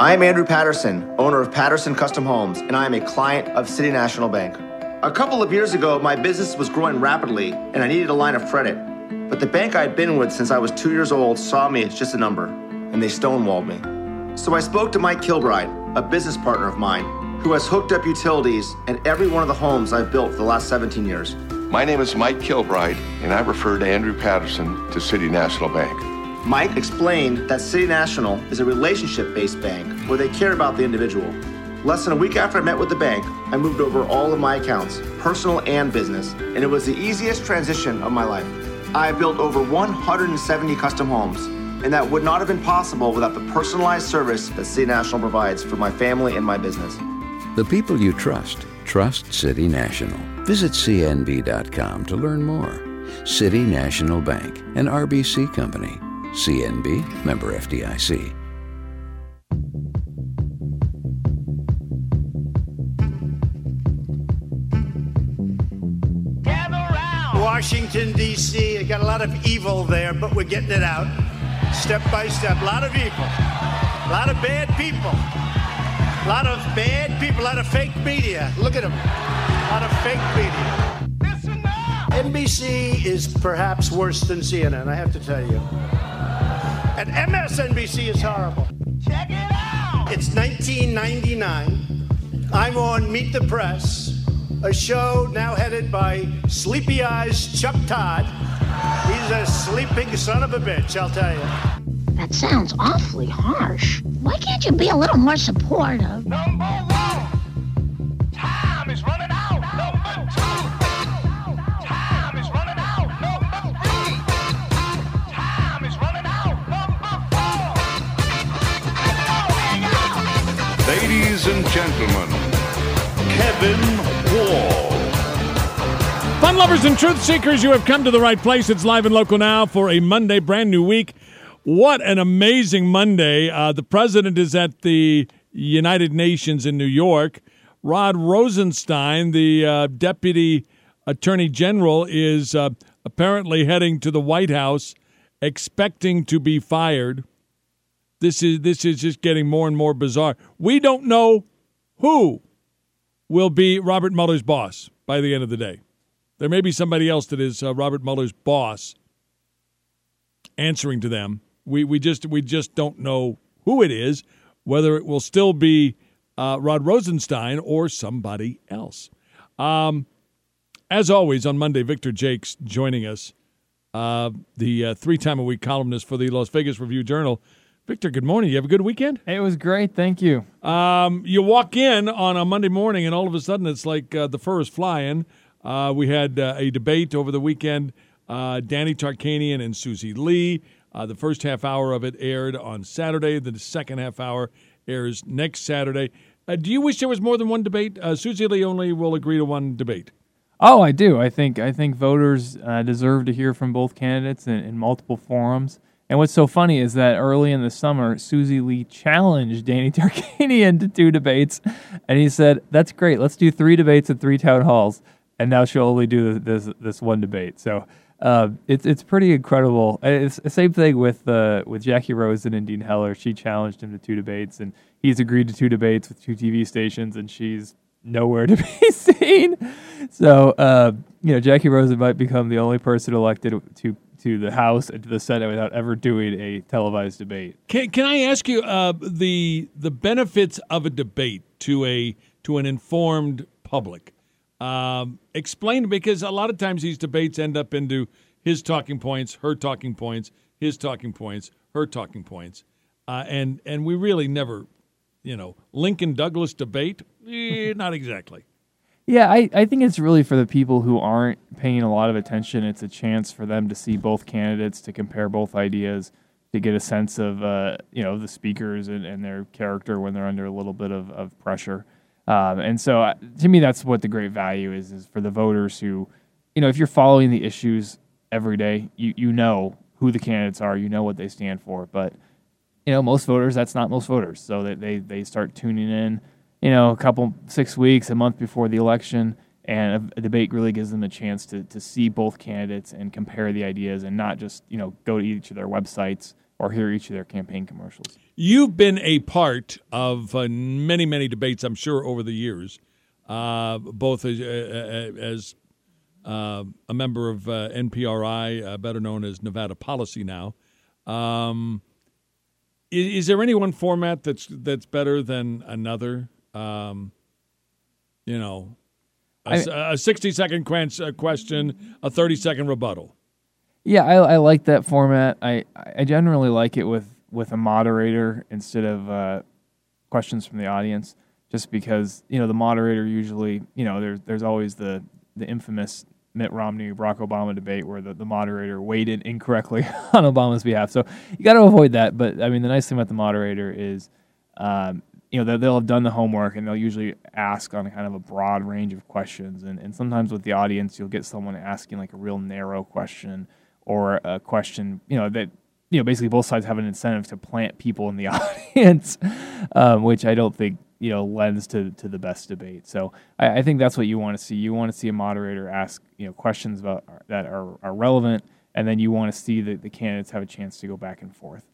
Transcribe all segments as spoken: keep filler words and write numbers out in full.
I am Andrew Patterson, owner of Patterson Custom Homes, and I am a client of City National Bank. A couple of years ago, my business was growing rapidly, and I needed a line of credit. But the bank I had been with since I was two years old saw me as just a number, and they stonewalled me. So I spoke to Mike Kilbride, a business partner of mine, who has hooked up utilities at every one of the homes I've built for the last seventeen years. My name is Mike Kilbride, and I referred Andrew Patterson to City National Bank. Mike explained that City National is a relationship-based bank where they care about the individual. Less than a week after I met with the bank, I moved over all of my accounts, personal and business, and it was the easiest transition of my life. I have built over one hundred seventy custom homes, and that would not have been possible without the personalized service that City National provides for my family and my business. The people you trust, trust City National. Visit C N B dot com to learn more. City National Bank, an R B C company. C N B, member F D I C. Washington, D C, I got a lot of evil there, but we're getting it out step by step. A lot of evil, a lot of bad people, a lot of bad people, a lot of fake media. Look at them, a lot of fake media. N B C is perhaps worse than C N N, I have to tell you. And M S N B C is horrible. Check it out! It's nineteen ninety-nine. I'm on Meet the Press, a show now headed by Sleepy Eyes Chuck Todd. He's a sleeping son of a bitch, I'll tell you. That sounds awfully harsh. Why can't you be a little more supportive? Number one, time is running out. Number two, time is running out. Number three, time is running out. Number four. Ladies and gentlemen, Kevin Wall. Fun lovers and truth seekers, you have come to the right place. It's live and local now for a Monday, brand new week. What an amazing Monday. Uh, the president is at the United Nations in New York. Rod Rosenstein, the uh, deputy attorney general, is uh, apparently heading to the White House expecting to be fired. This is this is just getting more and more bizarre. We don't know who will be Robert Mueller's boss by the end of the day. There may be somebody else that is uh, Robert Mueller's boss answering to them. We we just we just don't know who it is, whether it will still be uh, Rod Rosenstein or somebody else. Um, as always, on Monday, Victor Jakes joining us, uh, the uh, three-time-a-week columnist for the Las Vegas Review-Journal. Victor, good morning. You have a good weekend? It was great. Thank you. Um, you walk in on a Monday morning, and all of a sudden it's like uh, the fur is flying. Uh, we had uh, a debate over the weekend, uh, Danny Tarkanian and Susie Lee. Uh, the first half hour of it aired on Saturday. The second half hour airs next Saturday. Uh, do you wish there was more than one debate? Uh, Susie Lee only will agree to one debate. Oh, I do. I think I think voters uh, deserve to hear from both candidates in, in multiple forums. And what's so funny is that early in the summer, Susie Lee challenged Danny Tarkanian to two debates, and he said, "That's great. Let's do three debates at three town halls." And now she'll only do this this one debate. So uh, it's it's pretty incredible. It's the same thing with uh, with Jackie Rosen and Dean Heller. She challenged him to two debates, and he's agreed to two debates with two T V stations, and she's nowhere to be seen. So uh, you know, Jackie Rosen might become the only person elected to to the House and to the Senate without ever doing a televised debate. Can can I ask you uh, the the benefits of a debate to a to an informed public? Um, explain, because a lot of times these debates end up into his talking points, her talking points, his talking points, her talking points, uh, and and we really never, you know, Lincoln Douglas debate, eh, not exactly. Yeah, I, I think it's really for the people who aren't paying a lot of attention. It's a chance for them to see both candidates, to compare both ideas, to get a sense of uh, you know the speakers and, and their character when they're under a little bit of, of pressure. Um, and so, uh, to me, that's what the great value is, is for the voters who, you know, if you're following the issues every day, you, you know who the candidates are, you know what they stand for. But, you know, most voters, that's not most voters. So that they, they start tuning in, you know, a couple, six weeks, a month before the election, and a, a debate really gives them a chance to, to see both candidates and compare the ideas and not just, you know, go to each of their websites or hear each of their campaign commercials. You've been a part of uh, many, many debates, I'm sure, over the years, uh, both as, uh, as uh, a member of uh, N P R I, uh, better known as Nevada Policy now. Um, is, is there any one format that's that's better than another? Um, you know, a sixty-second question, a thirty-second rebuttal. Yeah, I, I like that format. I, I generally like it with, with a moderator instead of uh, questions from the audience, just because, you know, the moderator usually, you know, there's there's always the, the infamous Mitt Romney, Barack Obama debate where the, the moderator weighted incorrectly on Obama's behalf. So you got to avoid that. But, I mean, the nice thing about the moderator is, um, you know, they'll have done the homework and they'll usually ask on kind of a broad range of questions. And, and sometimes with the audience, you'll get someone asking like a real narrow question, or a question, you know, that, you know, basically both sides have an incentive to plant people in the audience, um, which I don't think, you know, lends to, to the best debate. So I, I think that's what you want to see. You want to see a moderator ask, you know, questions about that are, are relevant, and then you want to see that the candidates have a chance to go back and forth.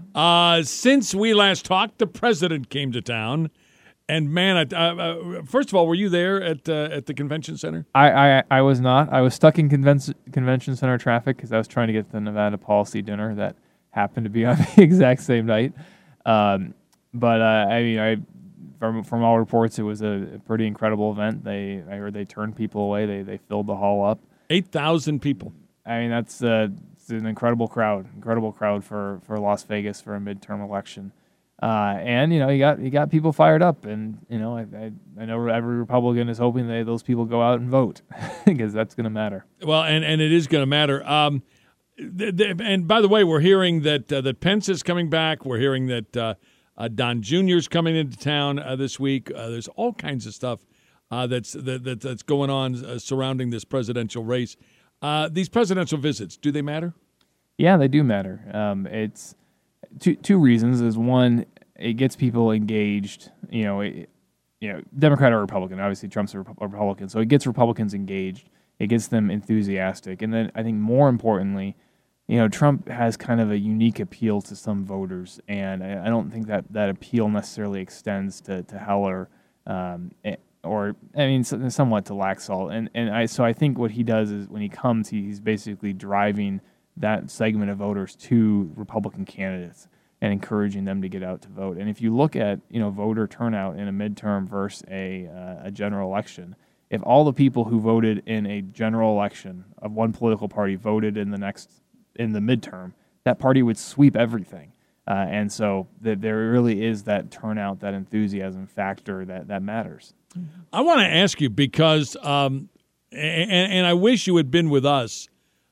Uh, since we last talked, the president came to town. And man, I, uh, first of all, were you there at uh, at the convention center? I, I, I was not. I was stuck in convention convention center traffic because I was trying to get to the Nevada Policy dinner that happened to be on the exact same night. Um, but uh, I mean, I from from all reports, it was a, a pretty incredible event. They I heard they turned people away. They they filled the hall up. Eight thousand people. I mean, that's uh, it's an incredible crowd. Incredible crowd for, for Las Vegas for a midterm election. Uh, and you know, you got you got people fired up, and you know, I I, I know every Republican is hoping that those people go out and vote because that's going to matter. Well, and, and it is going to matter. Um, th- th- and by the way, we're hearing that uh, that Pence is coming back. We're hearing that uh, uh, Don Junior is coming into town uh, this week. Uh, there's all kinds of stuff uh, that's that, that, that's going on uh, surrounding this presidential race. Uh, these presidential visits, do they matter? Yeah, they do matter. Um, it's Two two reasons is one, it gets people engaged. You know, it, you know, Democrat or Republican. Obviously, Trump's a Republican, so it gets Republicans engaged. It gets them enthusiastic, and then I think more importantly, you know, Trump has kind of a unique appeal to some voters, and I, I don't think that that appeal necessarily extends to to Heller, um, or I mean, somewhat to Laxalt. And and I so I think what he does is when he comes, he, he's basically driving that segment of voters to Republican candidates and encouraging them to get out to vote. And if you look at, you know, voter turnout in a midterm versus a uh, a general election, if all the people who voted in a general election of one political party voted in the next in the midterm, that party would sweep everything. Uh, and so that there really is that turnout, that enthusiasm factor that that matters. I want to ask you because, um, and, and I wish you had been with us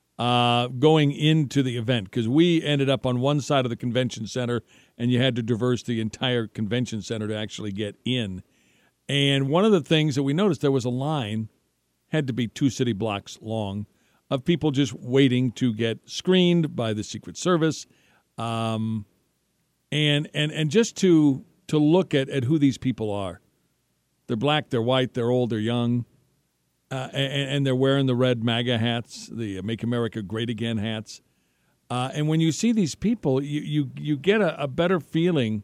Uh, going into the event, because we ended up on one side of the convention center and you had to traverse the entire convention center to actually get in. And one of the things that we noticed, there was a line, had to be two city blocks long, of people just waiting to get screened by the Secret Service, um, and and and just to to look at, at who these people are. They're black, they're white, they're old, they're young. Uh, and, and they're wearing the red MAGA hats, the Make America Great Again hats. Uh, and when you see these people, you you, you get a, a better feeling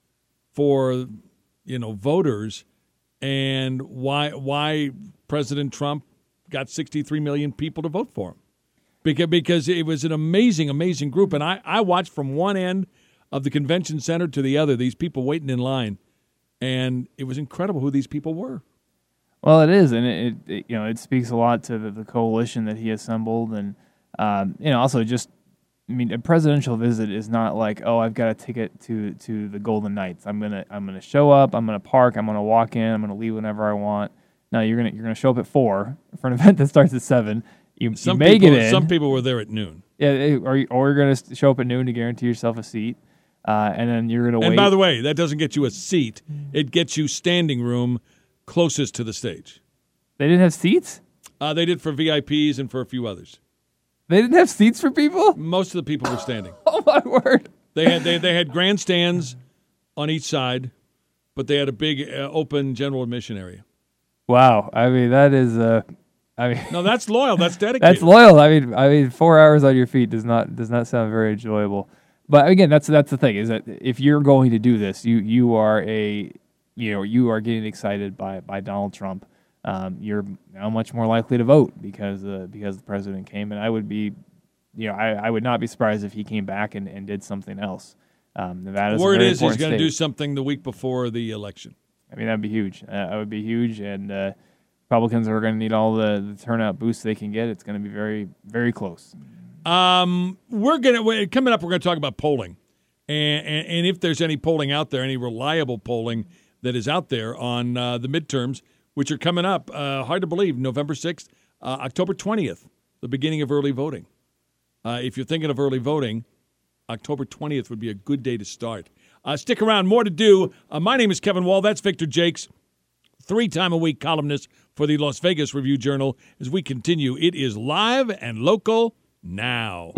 for, you know, voters and why why President Trump got sixty-three million people to vote for him. Because, because it was an amazing, amazing group. And I, I watched from one end of the convention center to the other, these people waiting in line. And it was incredible who these people were. Well, it is, and it, it you know it speaks a lot to the, the coalition that he assembled, and um, you know also just I mean a presidential visit is not like, oh, I've got a ticket to, to the Golden Knights. I'm gonna I'm gonna show up. I'm gonna park. I'm gonna walk in. I'm gonna leave whenever I want. No, you're gonna you're gonna show up at four for an event that starts at seven. You, some you may people, get in. Some people were there at noon. Yeah, or or you're gonna show up at noon to guarantee yourself a seat, uh, and then you're gonna and wait. And by the way, that doesn't get you a seat. It gets you standing room closest to the stage. They didn't have seats? Uh, they did for V I Ps and for a few others. They didn't have seats for people? Most of the people were standing. Oh, my word. They had they, they had grandstands on each side, but they had a big uh, open general admission area. Wow. I mean, that is uh, I mean No, that's loyal. That's dedicated. That's loyal. I mean, I mean four hours on your feet does not does not sound very enjoyable. But again, that's that's the thing is that if you're going to do this, you you are a you know you are getting excited by, by Donald Trump. Um, you're now much more likely to vote because uh, because the president came, and I would be, you know, I, I would not be surprised if he came back and, and did something else. Um, Nevada's Word a very is he's going to do something the week before the election. I mean, that'd be huge. Uh, that would be huge, and uh, Republicans are going to need all the, the turnout boosts they can get. It's going to be very, very close. Um, we're gonna coming up. We're going to talk about polling, and, and and if there's any polling out there, any reliable polling that is out there on uh, the midterms, which are coming up. Uh, hard to believe, November sixth, uh, October twentieth, the beginning of early voting. Uh, if you're thinking of early voting, October twentieth would be a good day to start. Uh, stick around, more to do. Uh, my name is Kevin Wall. That's Victor Jakes, three-time-a-week columnist for the Las Vegas Review-Journal. As we continue, it is live and local now.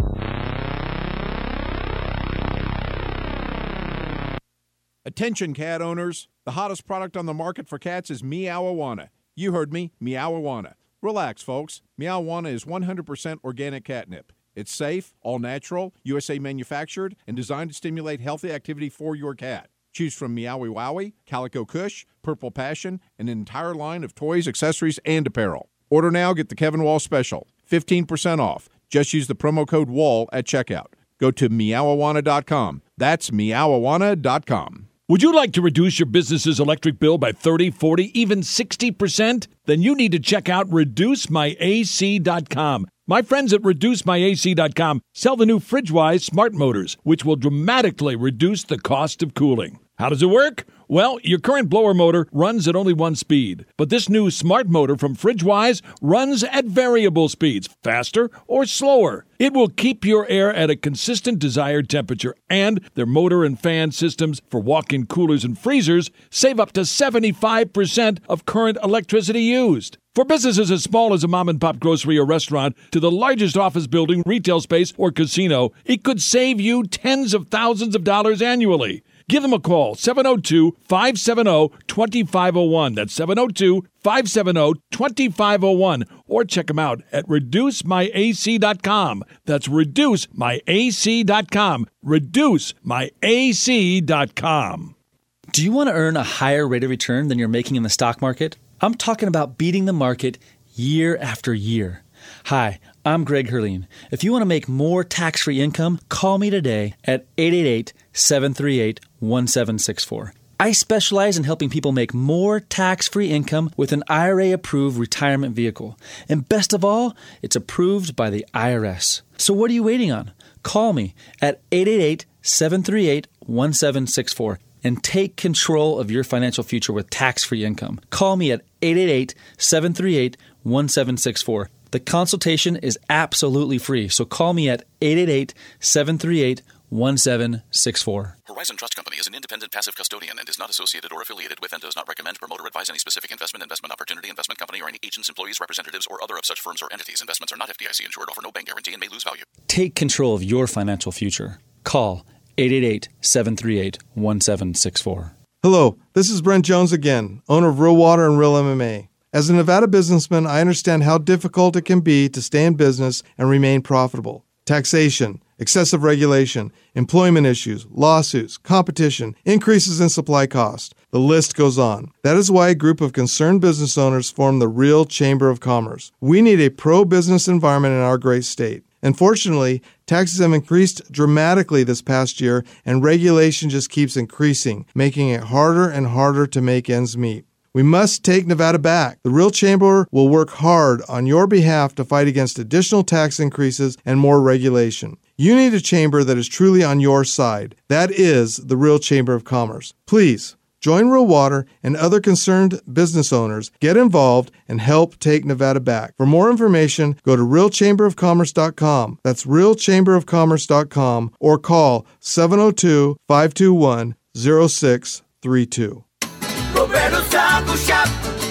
Attention cat owners, the hottest product on the market for cats is Meow-Awana. You heard me, Meow-Awana. Relax, folks. Meow-Awana is one hundred percent organic catnip. It's safe, all-natural, U S A manufactured, and designed to stimulate healthy activity for your cat. Choose from Meowie Wowie, Calico Kush, Purple Passion, and an entire line of toys, accessories, and apparel. Order now, get the Kevin Wall special, fifteen percent off. Just use the promo code WALL at checkout. Go to meow awana dot com. That's meow awana dot com. Would you like to reduce your business's electric bill by thirty, forty, even sixty percent? Then you need to check out reduce my A C dot com. My friends at reduce my A C dot com sell the new FridgeWise smart motors, which will dramatically reduce the cost of cooling. How does it work? Well, your current blower motor runs at only one speed, but this new smart motor from FridgeWise runs at variable speeds, faster or slower. It will keep your air at a consistent desired temperature, and their motor and fan systems for walk-in coolers and freezers save up to seventy-five percent of current electricity used. For businesses as small as a mom-and-pop grocery or restaurant to the largest office building, retail space, or casino, it could save you tens of thousands of dollars annually. Give them a call, seven oh two, five seven oh, two five oh one. That's seven oh two, five seven oh, two five oh one. Or check them out at reduce my A C dot com. That's reduce my A C dot com. reduce my A C dot com. Do you want to earn a higher rate of return than you're making in the stock market? I'm talking about beating the market year after year. Hi, I'm Greg Herleen. If you want to make more tax-free income, call me today at eight eight eight, seven three eight, one seven six four. I specialize in helping people make more tax-free income with an I R A-approved retirement vehicle. And best of all, it's approved by the I R S. So what are you waiting on? Call me at eight eight eight, seven three eight, one seven six four and take control of your financial future with tax-free income. Call me at eight eight eight, seven three eight, one seven six four. The consultation is absolutely free, so call me at eight eight eight, seven three eight, one seven six four. Horizon Trust Company is an independent passive custodian and is not associated or affiliated with and does not recommend, promote, or advise any specific investment, investment opportunity, investment company, or any agents, employees, representatives, or other of such firms or entities. Investments are not F D I C insured, offer no bank guarantee, and may lose value. Take control of your financial future. Call eight eight eight, seven three eight, one seven six four. Hello, this is Brent Jones again, owner of Real Water and Real M M A. As a Nevada businessman, I understand how difficult it can be to stay in business and remain profitable. Taxation, excessive regulation, employment issues, lawsuits, competition, increases in supply cost. The list goes on. That is why a group of concerned business owners formed the Real Chamber of Commerce. We need a pro-business environment in our great state. Unfortunately, taxes have increased dramatically this past year, and regulation just keeps increasing, making it harder and harder to make ends meet. We must take Nevada back. The Real Chamber will work hard on your behalf to fight against additional tax increases and more regulation. You need a chamber that is truly on your side. That is the Real Chamber of Commerce. Please, join Real Water and other concerned business owners. Get involved and help take Nevada back. For more information, go to real chamber of commerce dot com. That's real chamber of commerce dot com or call seven oh two, five two one, oh six three two. Roberto's Taco Shop,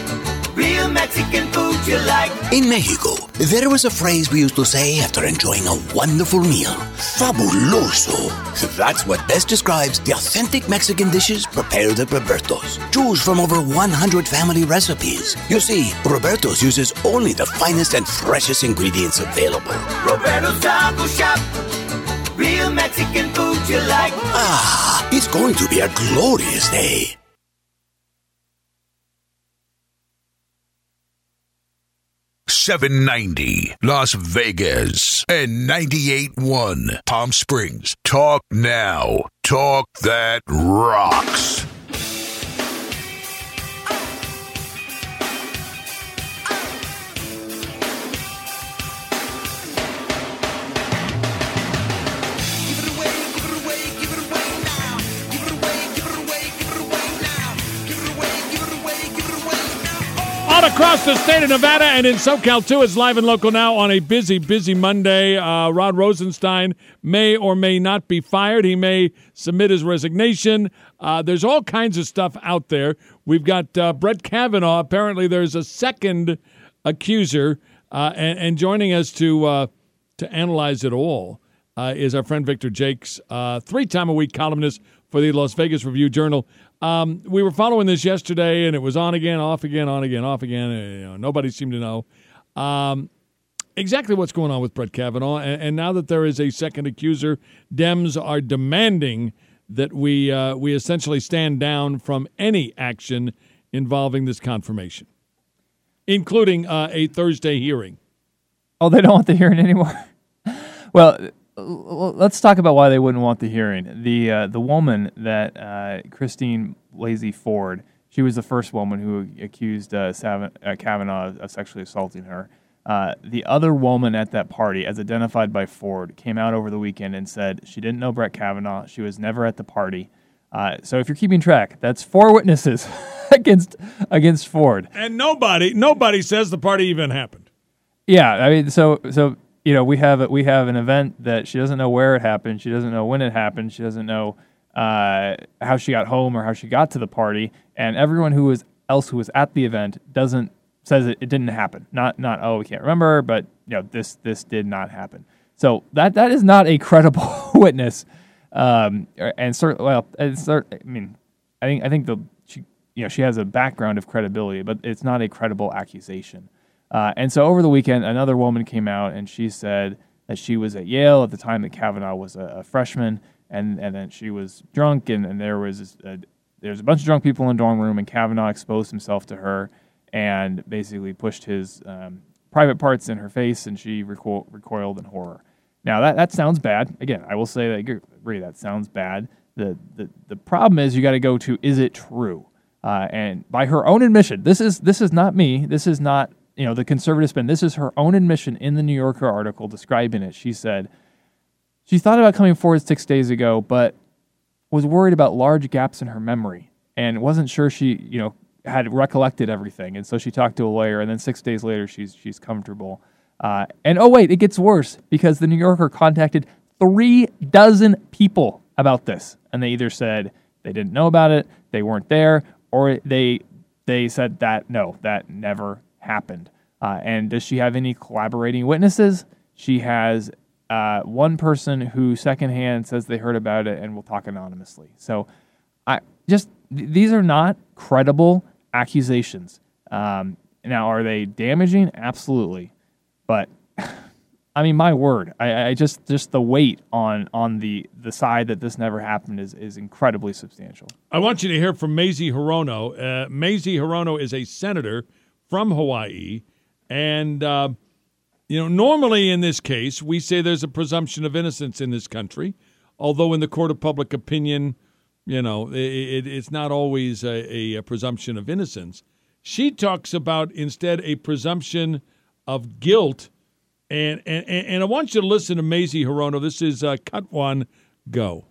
real Mexican food you like. In Mexico, there was a phrase we used to say after enjoying a wonderful meal. Fabuloso. That's what best describes the authentic Mexican dishes prepared at Roberto's. Choose from over one hundred family recipes. You see, Roberto's uses only the finest and freshest ingredients available. Roberto's Taco Shop, Real Mexican food you like. Ah, it's going to be a glorious day. seven ninety Las Vegas and ninety-eight point one Palm Springs. Talk now. Talk that rocks. Across the state of Nevada and in SoCal, too. It's live and local now on a busy, busy Monday. Uh, Rod Rosenstein may or may not be fired. He may submit his resignation. Uh, there's all kinds of stuff out there. We've got uh, Brett Kavanaugh. Apparently there's a second accuser. Uh, and, and joining us to uh, to analyze it all uh, is our friend Victor Jakes, uh, three-time-a-week columnist for the Las Vegas Review-Journal. Um, we were following this yesterday, and it was on again, off again, on again, off again. You know, nobody seemed to know um, exactly what's going on with Brett Kavanaugh. And, and now that there is a second accuser, Dems are demanding that we uh, we essentially stand down from any action involving this confirmation, including uh, a Thursday hearing. Oh, they don't want the hearing anymore? Well, let's talk about why they wouldn't want the hearing. The uh, the woman that uh, Christine Blasey Ford, she was the first woman who accused uh, Sav- uh, Kavanaugh of sexually assaulting her. Uh, the other woman at that party, as identified by Ford, came out over the weekend and said she didn't know Brett Kavanaugh. She was never at the party. Uh, so if you're keeping track, that's four witnesses against against Ford. And nobody nobody says the party even happened. Yeah, I mean, so so. You know, we have a, we have an event that she doesn't know where it happened. She doesn't know when it happened. She doesn't know uh, how she got home or how she got to the party. And everyone who was else who was at the event doesn't says it, it didn't happen. Not not oh we can't remember, but you know this this did not happen. So that that is not a credible witness. Um, and certainly, well, it's, I mean, I think I think the she you know she has a background of credibility, but it's not a credible accusation. Uh, and so over the weekend, another woman came out and she said that she was at Yale at the time that Kavanaugh was a, a freshman, and, and then she was drunk, and, and there was a, there was a bunch of drunk people in the dorm room, and Kavanaugh exposed himself to her and basically pushed his um, private parts in her face, and she reco- recoiled in horror. Now that that sounds bad. Again, I will say that I agree that sounds bad. The the the problem is you got to go to, is it true? Uh, and by her own admission, this is this is not me. This is not. You know, the conservative spin. This is her own admission in the New Yorker article describing it. She said she thought about coming forward six days ago, but was worried about large gaps in her memory and wasn't sure she, you know, had recollected everything. And so she talked to a lawyer, and then six days later, she's she's comfortable. Uh, and oh wait, it gets worse because the New Yorker contacted three dozen people about this, and they either said they didn't know about it, they weren't there, or they they said that no, that never happened. Uh, and does she have any collaborating witnesses? She has uh, one person who secondhand says they heard about it and will talk anonymously. So I just th- these are not credible accusations. Um, now, are they damaging? Absolutely. But I mean, my word, I, I just just the weight on on the, the side that this never happened is, is incredibly substantial. I want you to hear from Mazie Hirono. Uh, Mazie Hirono is a senator from Hawaii, and uh, you know, normally in this case, we say there's a presumption of innocence in this country, although in the court of public opinion, you know, it, it, it's not always a, a presumption of innocence. She talks about instead a presumption of guilt, and and, and I want you to listen to Mazie Hirono. This is uh, cut one, go.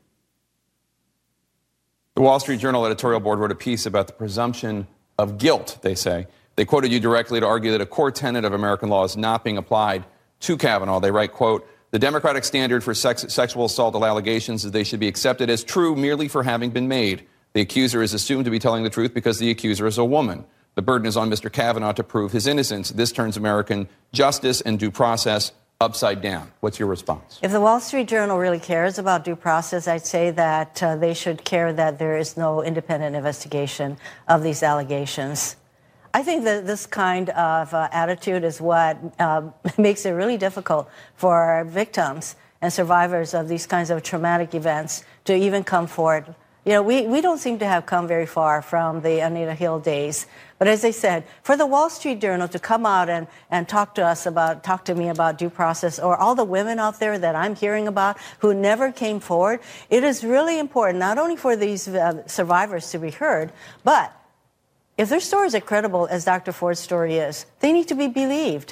The Wall Street Journal editorial board wrote a piece about the presumption of guilt, they say. They quoted you directly to argue that a core tenet of American law is not being applied to Kavanaugh. They write, quote, the democratic standard for sex, sexual assault allegations is they should be accepted as true merely for having been made. The accuser is assumed to be telling the truth because the accuser is a woman. The burden is on Mister Kavanaugh to prove his innocence. This turns American justice and due process upside down. What's your response? If the Wall Street Journal really cares about due process, I'd say that uh, they should care that there is no independent investigation of these allegations. I think that this kind of uh, attitude is what uh, makes it really difficult for victims and survivors of these kinds of traumatic events to even come forward. You know, we, we don't seem to have come very far from the Anita Hill days. But as I said, for the Wall Street Journal to come out and, and talk to us about, talk to me about due process, or all the women out there that I'm hearing about who never came forward, it is really important not only for these uh, survivors to be heard, but if their stories are credible, as Doctor Ford's story is, they need to be believed.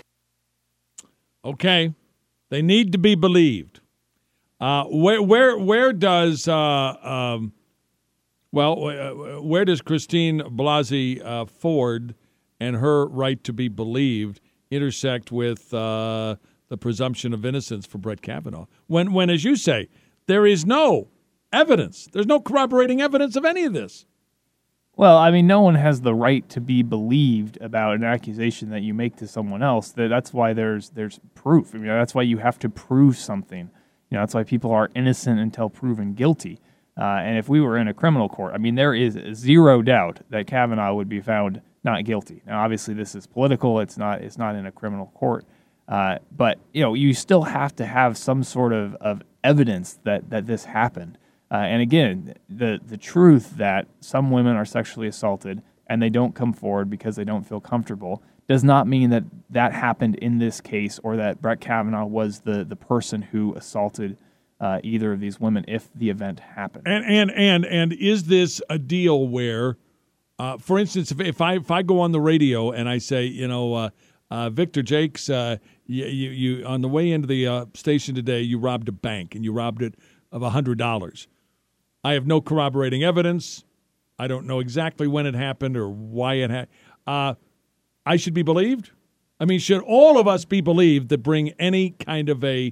Okay. They need to be believed. Uh, where, where, where does... Uh, um, Well, uh, where does Christine Blasey uh, Ford and her right to be believed intersect with uh, the presumption of innocence for Brett Kavanaugh? When, when, as you say, there is no evidence. There's no corroborating evidence of any of this. Well, I mean, no one has the right to be believed about an accusation that you make to someone else. That's why there's there's proof. I mean, that's why you have to prove something. You know, that's why people are innocent until proven guilty. Uh, and if we were in a criminal court, I mean, there is zero doubt that Kavanaugh would be found not guilty. Now, obviously, this is political; it's not. It's not in a criminal court. Uh, but you know, you still have to have some sort of, of evidence that, that this happened. Uh, and again, the the truth that some women are sexually assaulted and they don't come forward because they don't feel comfortable does not mean that that happened in this case, or that Brett Kavanaugh was the the person who assaulted Uh, either of these women if the event happened. And and and and is this a deal where, uh, for instance, if, if I if I go on the radio and I say, you know, uh, uh, Victor Jakes, uh, you, you you on the way into the uh, station today, you robbed a bank and you robbed it of a hundred dollars. I have no corroborating evidence. I don't know exactly when it happened or why it happened. Uh, I should be believed. I mean, should all of us be believed that bring any kind of a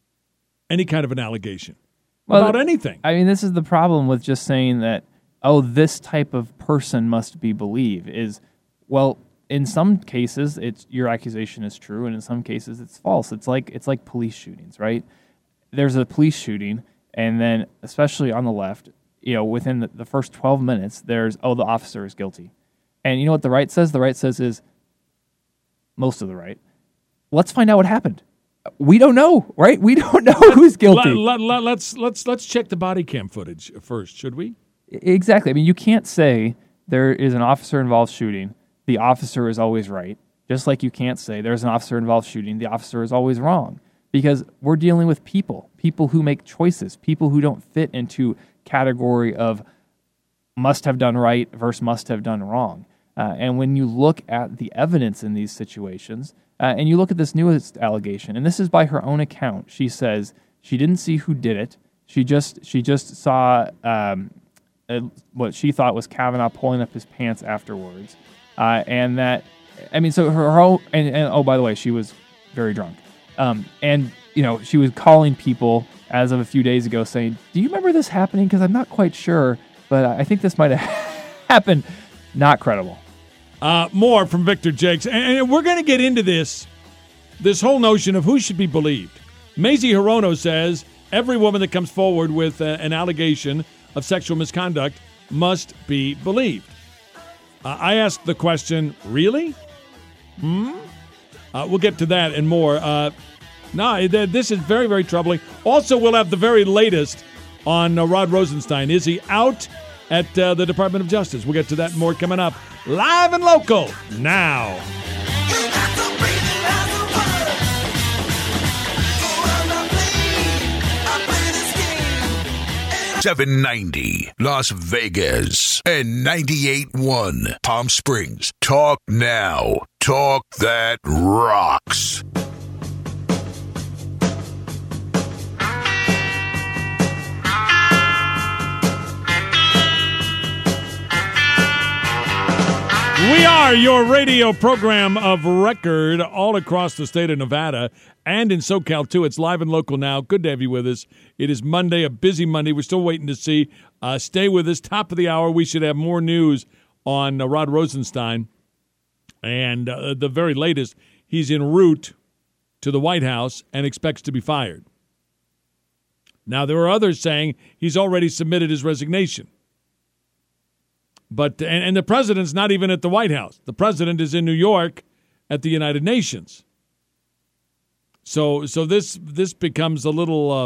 any kind of an allegation well, about anything? I mean, this is the problem with just saying that, oh, this type of person must be believed is, well, in some cases, it's your accusation is true, and in some cases it's false. It's like it's like police shootings, right? There's a police shooting, and then especially on the left, you know, within the, the first twelve minutes, there's, oh, the officer is guilty. And you know what the right says? The right says is, most of the right, let's find out what happened. We don't know, right? We don't know who's guilty. Let, let, let, let's let's let's check the body cam footage first, should we? Exactly. I mean, you can't say there is an officer-involved shooting, the officer is always right, just like you can't say there's an officer-involved shooting, the officer is always wrong, because we're dealing with people, people who make choices, people who don't fit into category of must have done right versus must have done wrong. Uh, and when you look at the evidence in these situations, Uh, and you look at this newest allegation, and this is by her own account. She says she didn't see who did it. She just she just saw um, a, what she thought was Kavanaugh pulling up his pants afterwards, uh, and that I mean, so her, her whole and, and oh, by the way, she was very drunk, um, and you know she was calling people as of a few days ago, saying, "Do you remember this happening? Because I'm not quite sure, but I think this might have happened." Not credible. Uh, more from Victor Jakes. And, and we're going to get into this, this whole notion of who should be believed. Mazie Hirono says every woman that comes forward with uh, an allegation of sexual misconduct must be believed. Uh, I asked the question, really? Hmm? Uh, we'll get to that and more. Uh, no, this is very, very troubling. Also, we'll have the very latest on uh, Rod Rosenstein. Is he out at uh, the Department of Justice? We'll get to that and more coming up. Live and local now. seven ninety Las Vegas and ninety-eight point one Palm Springs. Talk now. Talk that rocks. We are your radio program of record all across the state of Nevada and in SoCal, too. It's live and local now. Good to have you with us. It is Monday, a busy Monday. We're still waiting to see. Uh, stay with us. Top of the hour, we should have more news on uh, Rod Rosenstein. And uh, the very latest, he's en route to the White House and expects to be fired. Now, there are others saying he's already submitted his resignation. But and, and the president's not even at the White House. The president is in New York at the United Nations. So so this this becomes a little uh,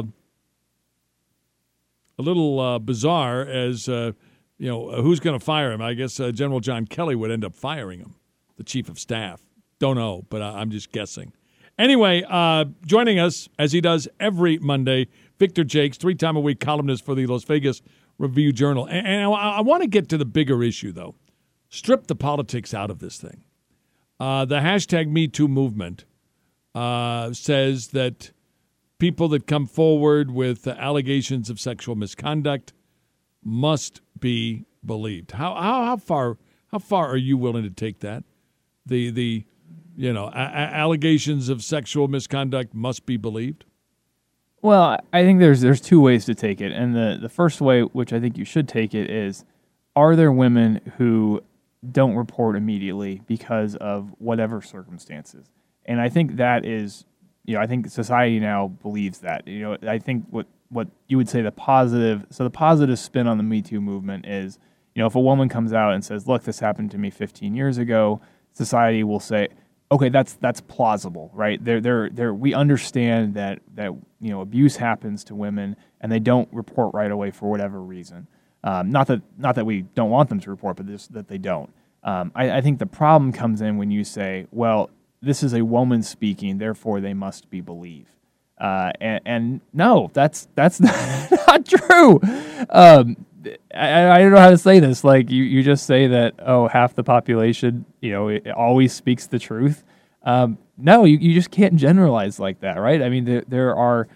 a little uh, bizarre as uh, you know who's going to fire him. I guess uh, General John Kelly would end up firing him, the chief of staff. Don't know, but I, I'm just guessing. Anyway, uh, joining us as he does every Monday, Victor Jakes, three time a week columnist for the Las Vegas Review Journal. And, and I, I want to get to the bigger issue though. Strip the politics out of this thing. Uh, the hashtag Me Too movement uh, says that people that come forward with allegations of sexual misconduct must be believed. How how how far how far are you willing to take that? The the you know a- a- allegations of sexual misconduct must be believed. Well, I think there's there's two ways to take it, and the the first way, which I think you should take it, is: are there women who don't report immediately because of whatever circumstances? And I think that is, you know, I think society now believes that. You know, I think what, what you would say the positive, so the positive spin on the Me Too movement is, you know, if a woman comes out and says, look, this happened to me fifteen years ago, society will say, okay, that's that's plausible, right? They're, they're, they're, we understand that, that, you know, abuse happens to women and they don't report right away for whatever reason. Um, not that not that we don't want them to report, but just that they don't. Um, I, I think the problem comes in when you say, well, this is a woman speaking, therefore they must be believed. Uh, and, and no, that's that's not true. Um, I, I don't know how to say this. Like you, you just say that, oh, half the population, you know, it always speaks the truth. Um, no, you, you just can't generalize like that, right? I mean, there, there are...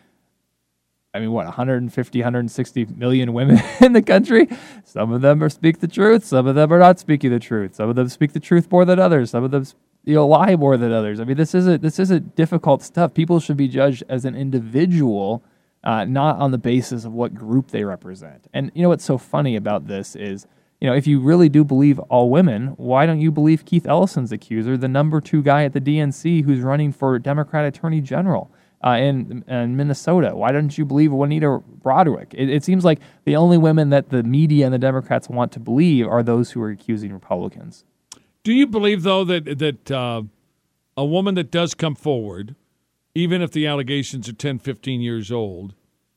I mean, what, one hundred fifty, one hundred sixty million women in the country? Some of them are speak the truth. Some of them are not speaking the truth. Some of them speak the truth more than others. Some of them, you know, lie more than others. I mean, this isn't this isn't difficult stuff. People should be judged as an individual, uh, not on the basis of what group they represent. And you know what's so funny about this is, you know, if you really do believe all women, why don't you believe Keith Ellison's accuser, the number two guy at the D N C who's running for Democrat Attorney General? Uh, in, in Minnesota? Why don't you believe Juanita Broderick? It, it seems like the only women that the media and the Democrats want to believe are those who are accusing Republicans. Do you believe, though, that that uh, a woman that does come forward, even if the allegations are ten, fifteen years old,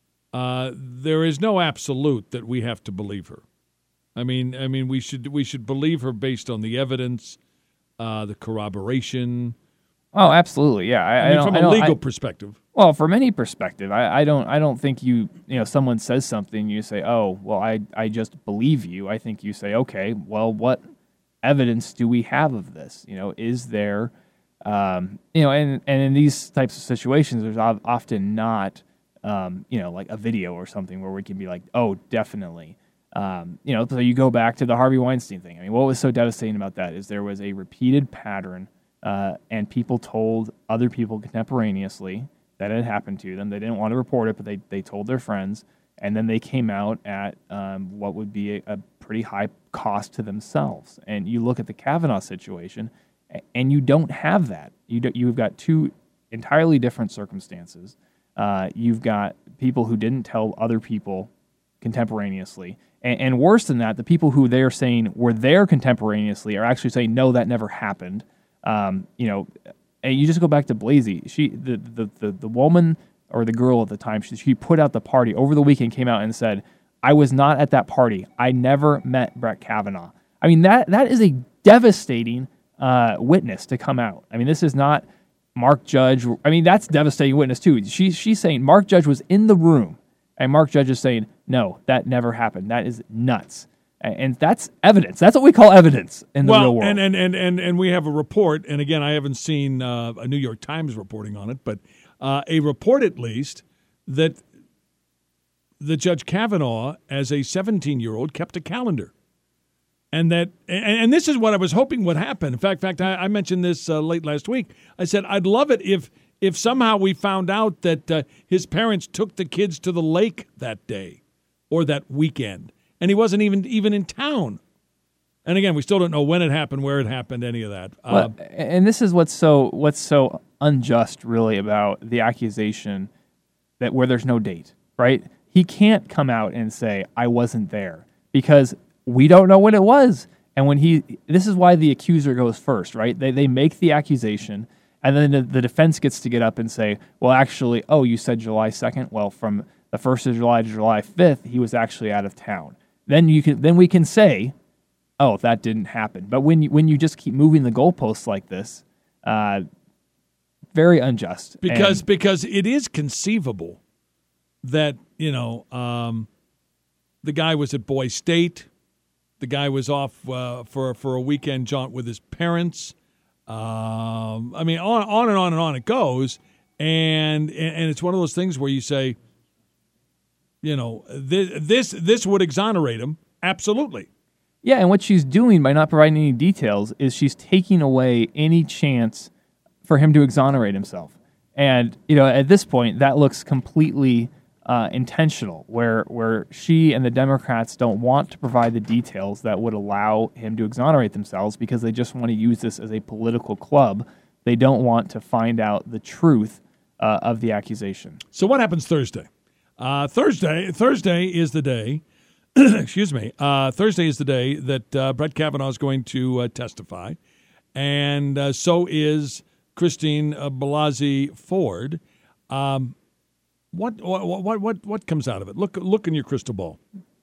uh, there is no absolute that we have to believe her? I mean, I mean, we should we should believe her based on the evidence, uh, the corroboration. Oh, absolutely, yeah. I, I mean, I from a a legal I, perspective. Well, from any perspective, I, I don't. I don't think you. You know, someone says something, you say, "Oh, well, I, I just believe you." I think you say, "Okay, well, what evidence do we have of this? You know, is there, um, you know, and and in these types of situations, there's often not, um, you know, like a video or something where we can be like, "Oh, definitely." Um, you know, so you go back to the Harvey Weinstein thing. I mean, what was so devastating about that is there was a repeated pattern. Uh, and people told other people contemporaneously that it had happened to them. They didn't want to report it, but they, they told their friends. And then they came out at um, what would be a, a pretty high cost to themselves. And you look at the Kavanaugh situation, and you don't have that. You do, you've got two entirely different circumstances. Uh, you've got people who didn't tell other people contemporaneously. And, and worse than that, the people who they're saying were there contemporaneously are actually saying, no, that never happened. Um, you know, and you just go back to Blasey. She, the, the, the, the woman or the girl at the time, she, she put out the party over the weekend, came out and said, I was not at that party. I never met Brett Kavanaugh. I mean, that that is a devastating uh, witness to come out. I mean, this is not Mark Judge. I mean, that's devastating witness too. She, she's saying Mark Judge was in the room, and Mark Judge is saying, no, that never happened. That is nuts. And that's evidence. That's what we call evidence in the well, real world. And, and, and, and, and we have a report, and again, I haven't seen uh, a New York Times reporting on it, but uh, a report at least that the Judge Kavanaugh, as a seventeen-year-old, kept a calendar. And that, and, and this is what I was hoping would happen. In fact, fact I, I mentioned this uh, late last week. I said, I'd love it if if somehow we found out that uh, his parents took the kids to the lake that day or that weekend. And he wasn't even even in town. And again, we still don't know when it happened, where it happened, any of that. Well, uh, and this is what's so what's so unjust, really, about the accusation that where there's no date, right? He can't come out and say, I wasn't there, because we don't know when it was. And when he, this is why the accuser goes first, right? They they make the accusation, And then the, the defense gets to get up and say, well, actually, oh, you said July second? Well, from the first of July to July fifth, he was actually out of town. Then you can then we can say, oh, that didn't happen. But when you, when you just keep moving the goalposts like this, uh, very unjust. Because and, because it is conceivable that, you know, um, the guy was at Boy State. The guy was off uh, for for a weekend jaunt with his parents. Um, I mean, on on and on and on it goes, and and it's one of those things where you say, you know, this this this would exonerate him absolutely. Yeah, and what she's doing by not providing any details is she's taking away any chance for him to exonerate himself. And you know, at this point, that looks completely Uh, intentional, where where she and the Democrats don't want to provide the details that would allow him to exonerate themselves because they just want to use this as a political club. They don't want to find out the truth uh, of the accusation. So what happens Thursday? Uh, Thursday Thursday is the day, excuse me, uh, Thursday is the day that uh, Brett Kavanaugh is going to uh, testify, and uh, so is Christine uh, Blasey Ford. Um, What what what what what comes out of it? Look look in your crystal ball.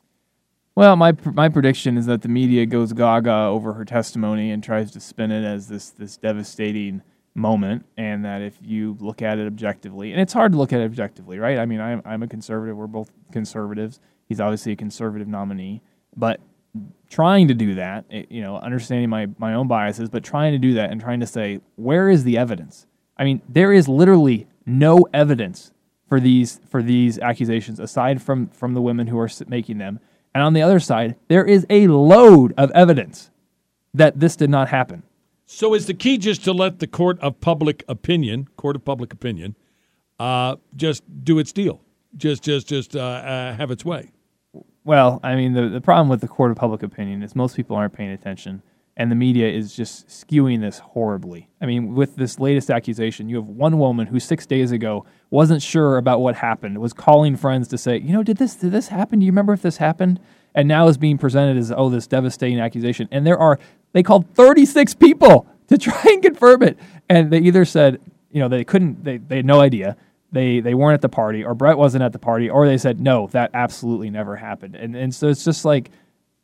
Well, my my prediction is that the media goes gaga over her testimony and tries to spin it as this this devastating moment, and that if you look at it objectively, and it's hard to look at it objectively, right? I mean, I'm I'm a conservative. We're both conservatives. He's obviously a conservative nominee, but trying to do that, you know, understanding my my own biases, but trying to do that and trying to say, where is the evidence? I mean, there is literally no evidence for these for these accusations, aside from, from the women who are making them. And on the other side, there is a load of evidence that this did not happen. So is the key just to let the court of public opinion, court of public opinion, uh, just do its deal, just just just uh, uh, have its way? Well, I mean, the, the problem with the court of public opinion is most people aren't paying attention, and the media is just skewing this horribly. I mean, with this latest accusation, you have one woman who six days ago wasn't sure about what happened, was calling friends to say, you know, did this did this happen? Do you remember if this happened? And now is being presented as, oh, this devastating accusation. And there are, they called thirty-six people to try and confirm it. And they either said, you know, they couldn't, they, they had no idea. They they weren't at the party, or Brett wasn't at the party, or they said, no, that absolutely never happened. And and so it's just like,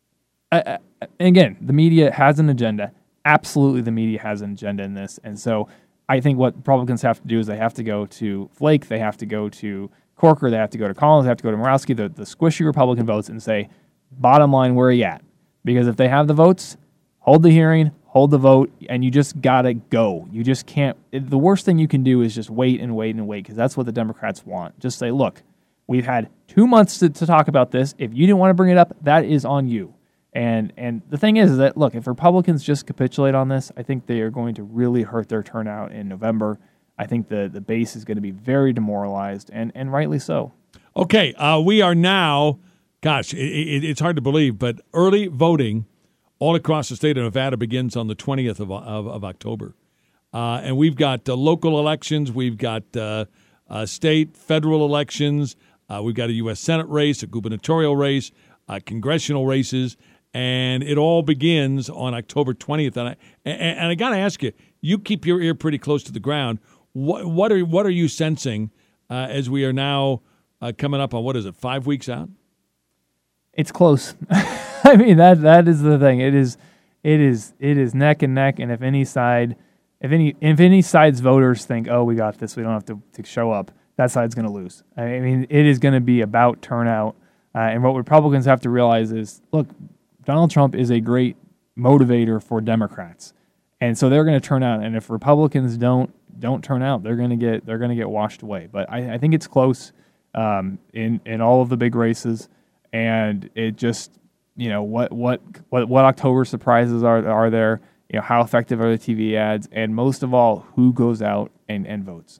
uh, again, the media has an agenda. Absolutely, the media has an agenda in this. And so I think what Republicans have to do is they have to go to Flake, they have to go to Corker, they have to go to Collins, they have to go to Morawski, the, the squishy Republican votes, and say, bottom line, where are you at? Because if they have the votes, hold the hearing, hold the vote, and you just got to go. You just can't. It, the worst thing you can do is just wait and wait and wait, because that's what the Democrats want. Just say, look, we've had two months to, to talk about this. If you didn't want to bring it up, that is on you. And and the thing is, is that, look, if Republicans just capitulate on this, I think they are going to really hurt their turnout in November. I think the, the base is going to be very demoralized, and, and rightly so. Okay, uh, we are now, gosh, it, it, it's hard to believe, but early voting all across the state of Nevada begins on the twentieth of, of, of October. Uh, and we've got uh, local elections, we've got uh, uh, state, federal elections, uh, we've got a U S Senate race, a gubernatorial race, uh, congressional races, and it all begins on October twentieth. And I, and, and I got to ask you, you keep your ear pretty close to the ground. What, what are what are you sensing uh, as we are now uh, coming up on, what is it, five weeks out? It's close. I mean, that that is the thing. It is, it is, it is neck and neck. And if any side, if any, if any side's voters think, oh, we got this, we don't have to, to show up, that side's going to lose. I mean, it is going to be about turnout. Uh, and what Republicans have to realize is, look, Donald Trump is a great motivator for Democrats, and so they're going to turn out. And if Republicans don't don't turn out, they're going to get they're going to get washed away. But I, I think it's close um, in in all of the big races, and it just, you know, what what what what October surprises are are there? You know, how effective are the T V ads, and most of all, who goes out and, and votes?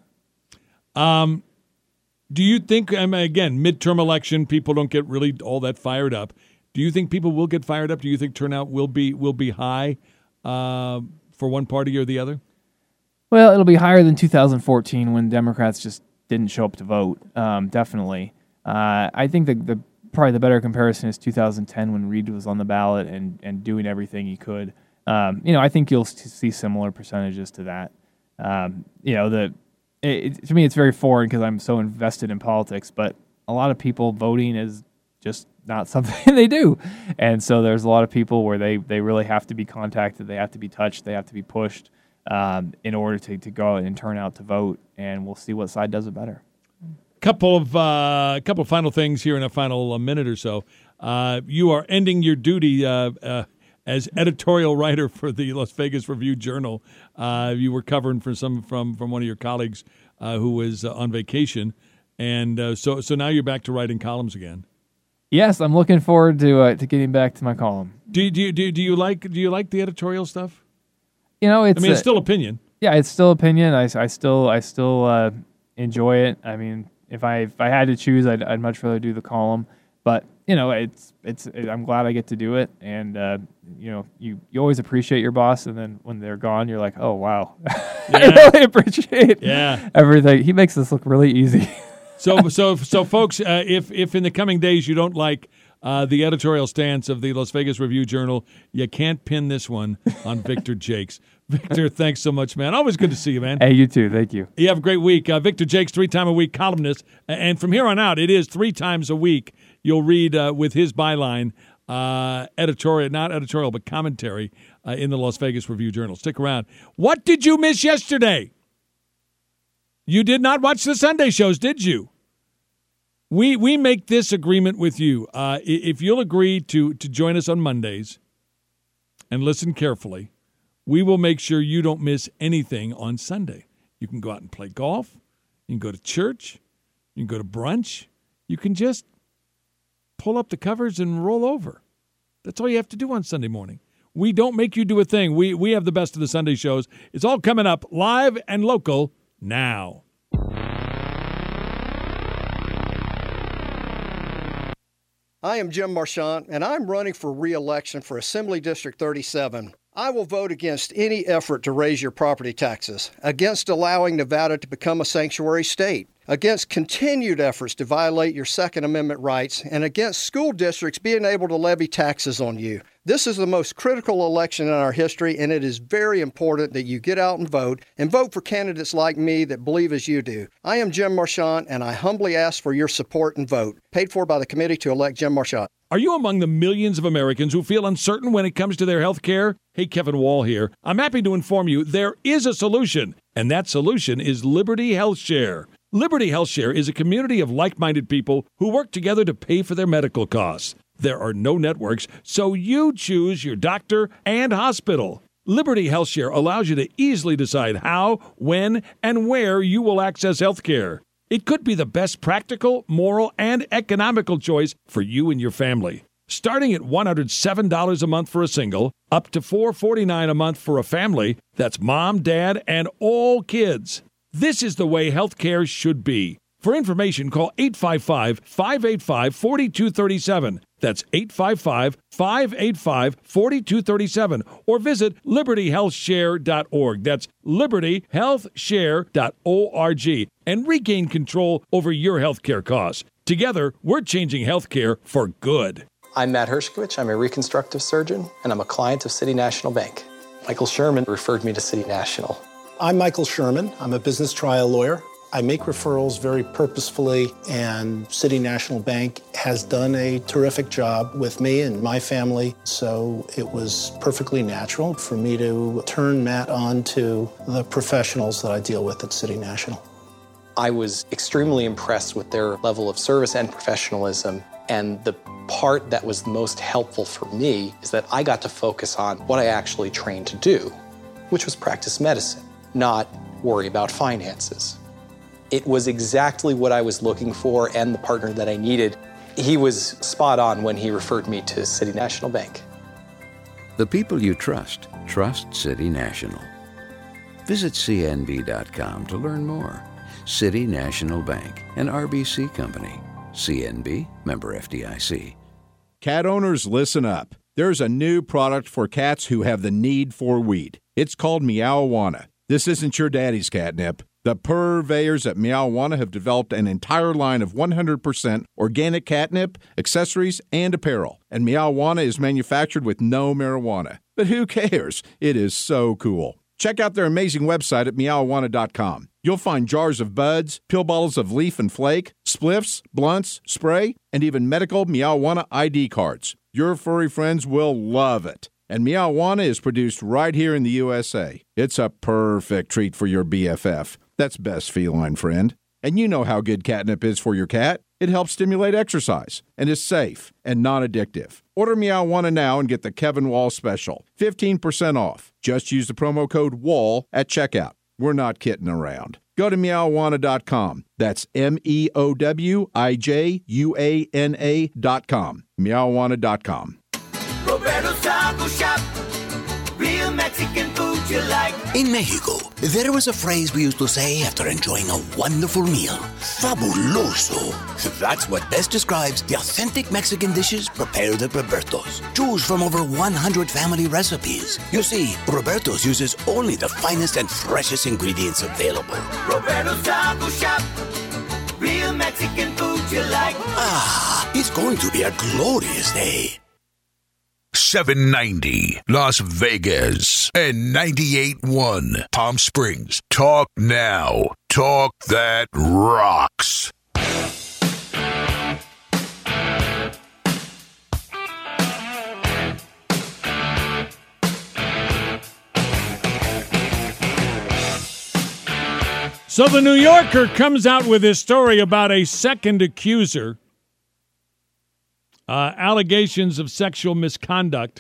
Um, do you think, I mean, again, midterm election, people don't get really all that fired up. Do you think people will get fired up? Do you think turnout will be will be high uh, for one party or the other? Well, it'll be higher than two thousand fourteen when Democrats just didn't show up to vote. Um, definitely, uh, I think the, the probably the better comparison is two thousand ten when Reid was on the ballot and, and doing everything he could. Um, you know, I think you'll see similar percentages to that. um, you know, the it, to me it's very foreign because I'm so invested in politics. But a lot of people voting is just not something they do, and so there's a lot of people where they they really have to be contacted, they have to be touched, they have to be pushed um, in order to to go out and turn out to vote. And we'll see what side does it better. Couple of uh, couple of final things here in a final uh, minute or so. Uh, you are ending your duty uh, uh, as editorial writer for the Las Vegas Review-Journal. Uh, you were covering for some from from one of your colleagues uh, who was uh, on vacation, and uh, so so now you're back to writing columns again. Yes, I'm looking forward to uh, to getting back to my column. Do you, do you, do you, do you like do you like the editorial stuff? You know, it's I mean, it's a, still opinion. Yeah, it's still opinion. I, I still I still uh, enjoy it. I mean, if I if I had to choose, I'd I'd much rather do the column. But you know, it's it's. I'm glad I get to do it, and uh, you know, you, you always appreciate your boss, and then when they're gone, you're like, oh wow, Yeah. I really appreciate Yeah. everything. He makes this look really easy. So so so folks, uh, if if in the coming days you don't like uh, the editorial stance of the Las Vegas Review-Journal, you can't pin this one on Victor Jakes. Victor, thanks so much, man. Always good to see you, man. Hey, you too. Thank you. You have a great week. Uh, Victor Jakes, three-time-a-week columnist. And from here on out, it is three times a week. You'll read uh, with his byline, uh, editorial, not editorial, but commentary uh, in the Las Vegas Review-Journal. Stick around. What did you miss yesterday? You did not watch the Sunday shows, did you? We we make this agreement with you. Uh, if you'll agree to to join us on Mondays and listen carefully, we will make sure you don't miss anything on Sunday. You can go out and play golf. You can go to church. You can go to brunch. You can just pull up the covers and roll over. That's all you have to do on Sunday morning. We don't make you do a thing. We we have the best of the Sunday shows. It's all coming up live and local now. I am Jim Marchant, and I'm running for re-election for Assembly District thirty-seven. I will vote against any effort to raise your property taxes, against allowing Nevada to become a sanctuary state, against continued efforts to violate your Second Amendment rights, and against school districts being able to levy taxes on you. This is the most critical election in our history, and it is very important that you get out and vote, and vote for candidates like me that believe as you do. I am Jim Marchant, and I humbly ask for your support and vote. Paid for by the committee to elect Jim Marchant. Are you among the millions of Americans who feel uncertain when it comes to their health care? Hey, Kevin Wall here. I'm happy to inform you there is a solution, and that solution is Liberty Health Share. Liberty Health Share is a community of like-minded people who work together to pay for their medical costs. There are no networks, so you choose your doctor and hospital. Liberty Health Share allows you to easily decide how, when, and where you will access health care. It could be the best practical, moral, and economical choice for you and your family. Starting at one hundred seven dollars a month for a single, up to four hundred forty-nine dollars a month for a family, that's mom, dad, and all kids. This is the way health care should be. For information, call eight five five, five eight five, four two three seven. That's eight five five, five eight five, four two three seven. Or visit liberty health share dot org. That's liberty health share dot org. And regain control over your health care costs. Together, we're changing health care for good. I'm Matt Hershkovich. I'm a reconstructive surgeon, and I'm a client of City National Bank. Michael Sherman referred me to City National. I'm Michael Sherman. I'm a business trial lawyer. I make referrals very purposefully, and City National Bank has done a terrific job with me and my family, so it was perfectly natural for me to turn Matt on to the professionals that I deal with at City National. I was extremely impressed with their level of service and professionalism, and the part that was the most helpful for me is that I got to focus on what I actually trained to do, which was practice medicine, not worry about finances. It was exactly what I was looking for and the partner that I needed. He was spot on when he referred me to City National Bank. The people you trust, trust City National. Visit C N B dot com to learn more. City National Bank, an R B C company. C N B, member F D I C. Cat owners, listen up. There's a new product for cats who have the need for weed. It's called Meow-Awana. This isn't your daddy's catnip. The purveyors at Meow-Awana have developed an entire line of one hundred percent organic catnip, accessories, and apparel. And Meow-Awana is manufactured with no marijuana. But who cares? It is so cool. Check out their amazing website at meowana dot com. You'll find jars of buds, pill bottles of leaf and flake, spliffs, blunts, spray, and even medical Meowana I D cards. Your furry friends will love it. And Meowana is produced right here in the U S A. It's a perfect treat for your B F F. That's best feline friend. And you know how good catnip is for your cat. It helps stimulate exercise and is safe and non-addictive. Order Meowana now and get the Kevin Wall special. fifteen percent off. Just use the promo code WALL at checkout. We're not kidding around. Go to meowana dot com. That's M E O W I J U A N A dot com. meowana dot com. Roberto's Taco Shop. Real Mexican food you like. In Mexico, there was a phrase we used to say after enjoying a wonderful meal. Fabuloso. That's what best describes the authentic Mexican dishes prepared at Roberto's. Choose from over one hundred family recipes. You see, Roberto's uses only the finest and freshest ingredients available. Roberto's Taco Shop. Real Mexican food you like. Ah, it's going to be a glorious day. seven ninety Las Vegas and ninety-eight point one Palm Springs. Talk now. Talk that rocks. So the New Yorker comes out with his story about a second accuser. Uh, allegations of sexual misconduct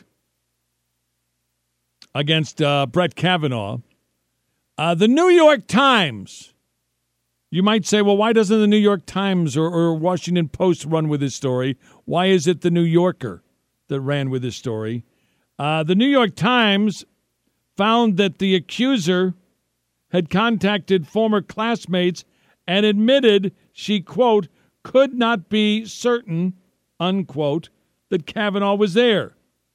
against uh, Brett Kavanaugh. Uh, the New York Times. You might say, well, why doesn't the New York Times or, or Washington Post run with this story? Why is it the New Yorker that ran with this story? Uh, the New York Times found that the accuser had contacted former classmates and admitted she, quote, could not be certain, unquote, that Kavanaugh was there.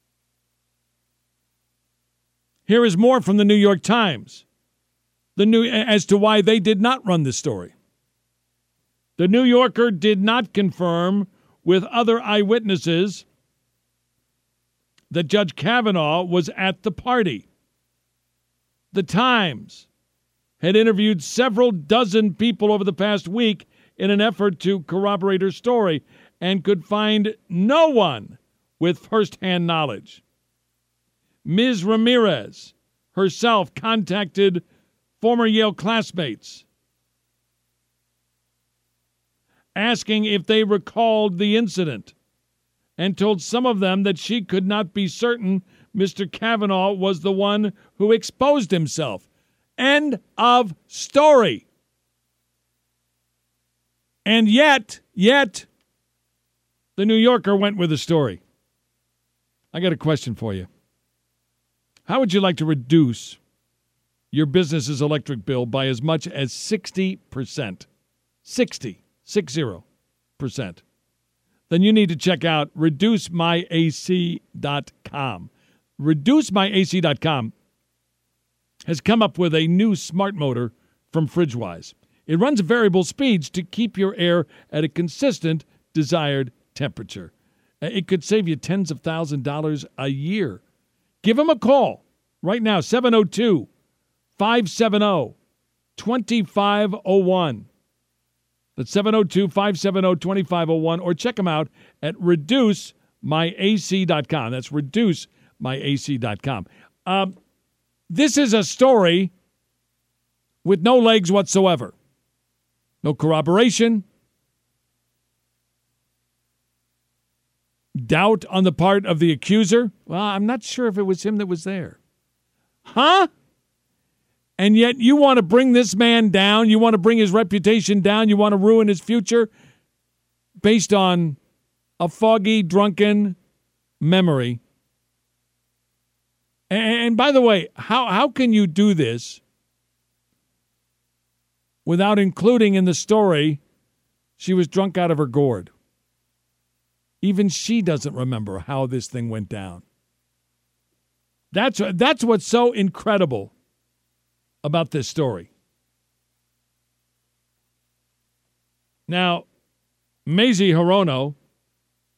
Here is more from the New York Times the new, as to why they did not run this story. The New Yorker did not confirm with other eyewitnesses that Judge Kavanaugh was at the party. The Times had interviewed several dozen people over the past week in an effort to corroborate her story and could find no one with first-hand knowledge. Miz Ramirez herself contacted former Yale classmates asking if they recalled the incident and told some of them that she could not be certain Mister Kavanaugh was the one who exposed himself. End of story. And yet, yet, the New Yorker went with the story. I got a question for you. How would you like to reduce your business's electric bill by as much as sixty percent? sixty, six zero percent. Then you need to check out reduce my A C dot com. reduce my A C dot com has come up with a new smart motor from FridgeWise. It runs at variable speeds to keep your air at a consistent desired temperature. It could save you tens of thousands of dollars a year. Give them a call right now, seven oh two, five seven oh, two five oh one. That's seven oh two, five seven oh, two five oh one, or check them out at reduce my A C dot com. That's reduce my A C dot com. Um, this is a story with no legs whatsoever. No corroboration. Doubt on the part of the accuser. Well, I'm not sure if it was him that was there. Huh? And yet you want to bring this man down. You want to bring his reputation down. You want to ruin his future based on a foggy, drunken memory. And by the way, how, how can you do this without including in the story she was drunk out of her gourd? Even she doesn't remember how this thing went down. That's, that's what's so incredible about this story. Now, Mazie Hirono,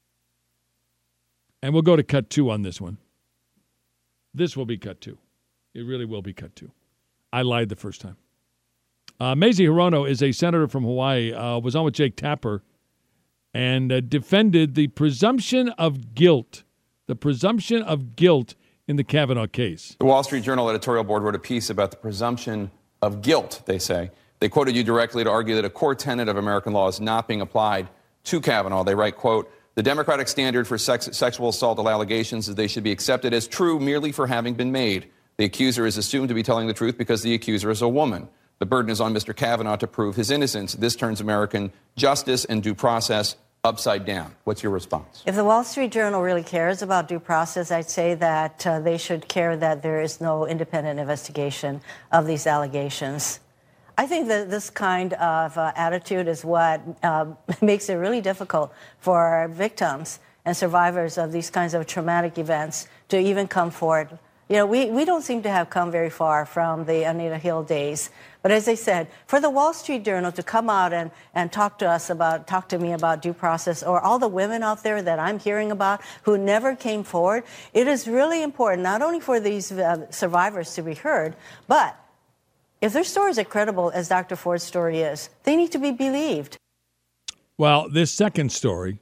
and we'll go to cut two on this one. This will be cut two. It really will be cut to. I lied the first time. Uh, Mazie Hirono is a senator from Hawaii, uh, was on with Jake Tapper, and uh, defended the presumption of guilt, the presumption of guilt in the Kavanaugh case. The Wall Street Journal editorial board wrote a piece about the presumption of guilt, they say. They quoted you directly to argue that a core tenet of American law is not being applied to Kavanaugh. They write, quote, the democratic standard for sex- sexual assault allegations is they should be accepted as true merely for having been made. The accuser is assumed to be telling the truth because the accuser is a woman. The burden is on Mister Kavanaugh to prove his innocence. This turns American justice and due process upside down. What's your response? If the Wall Street Journal really cares about due process, I'd say that uh, they should care that there is no independent investigation of these allegations. I think that this kind of uh, attitude is what uh, makes it really difficult for victims and survivors of these kinds of traumatic events to even come forward. You know, we, we don't seem to have come very far from the Anita Hill days. But as I said, for the Wall Street Journal to come out and, and talk to us about, talk to me about due process, or all the women out there that I'm hearing about who never came forward, it is really important not only for these uh, survivors to be heard, but if their stories are credible, as Doctor Ford's story is, they need to be believed. Well, this second story,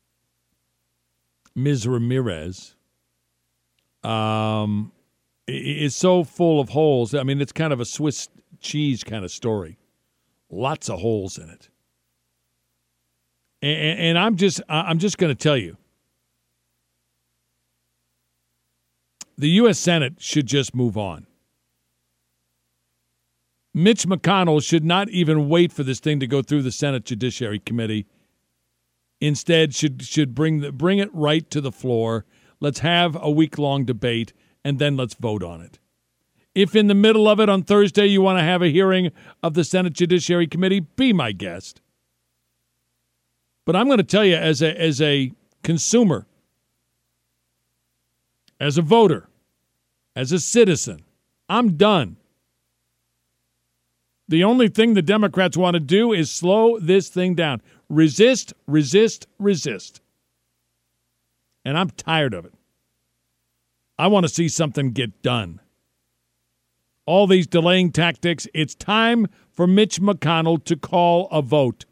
Miz Ramirez, um, is so full of holes. I mean, it's kind of a Swiss cheese kind of story. Lots of holes in it. And, and I'm just, I'm just going to tell you, the U S Senate should just move on. Mitch McConnell should not even wait for this thing to go through the Senate Judiciary Committee. Instead, should should bring the, bring it right to the floor. Let's have a week-long debate, and then let's vote on it. If in the middle of it on Thursday you want to have a hearing of the Senate Judiciary Committee, be my guest. But I'm going to tell you, as a as a consumer, as a voter, as a citizen, I'm done. The only thing the Democrats want to do is slow this thing down. Resist, resist, resist. And I'm tired of it. I want to see something get done. All these delaying tactics, it's time for Mitch McConnell to call a vote.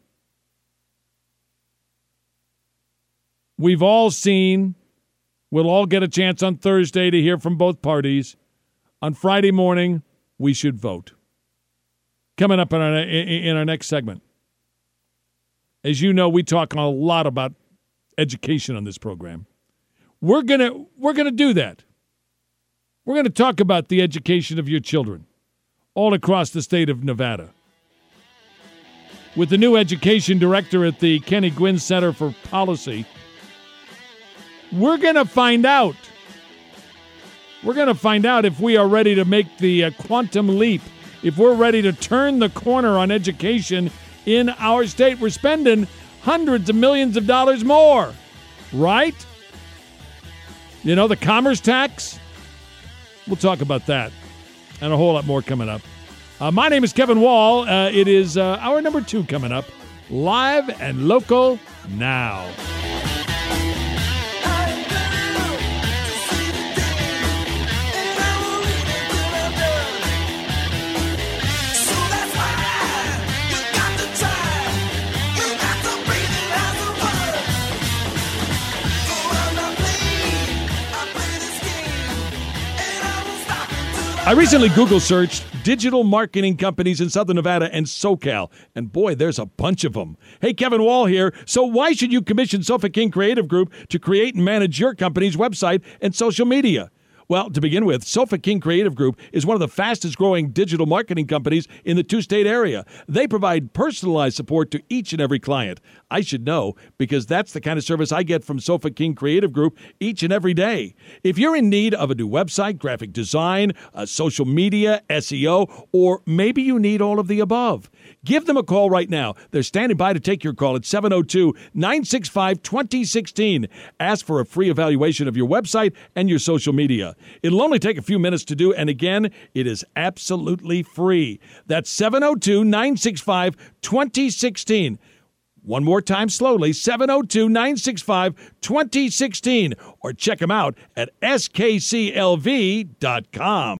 We've all seen, we'll all get a chance on Thursday to hear from both parties. On Friday morning, we should vote. Coming up in our, in our next segment. As you know, we talk a lot about education on this program. We're gonna we're gonna do that. We're gonna talk about the education of your children all across the state of Nevada. With the new education director at the Kenny Gwynn Center for Policy, we're gonna find out. We're gonna find out if we are ready to make the uh, quantum leap. If we're ready to turn the corner on education in our state. We're spending hundreds of millions of dollars more, right? You know, the commerce tax? We'll talk about that and a whole lot more coming up. Uh, my name is Kevin Wall. Uh, it is uh, hour number two coming up, live and local now. I recently Google searched digital marketing companies in Southern Nevada and SoCal, and boy, there's a bunch of them. Hey, Kevin Wall here. So why should you commission Sofa King Creative Group to create and manage your company's website and social media? Well, to begin with, Sofa King Creative Group is one of the fastest growing digital marketing companies in the two-state area. They provide personalized support to each and every client. I should know because that's the kind of service I get from Sofa King Creative Group each and every day. If you're in need of a new website, graphic design, uh, social media, S E O, or maybe you need all of the above, give them a call right now. They're standing by to take your call at seven oh two, nine six five, two oh one six. Ask for a free evaluation of your website and your social media. It'll only take a few minutes to do, and again, it is absolutely free. That's seven oh two, nine six five, two oh one six. One more time slowly, seven oh two, nine six five, two oh one six, or check them out at S K C L V dot com.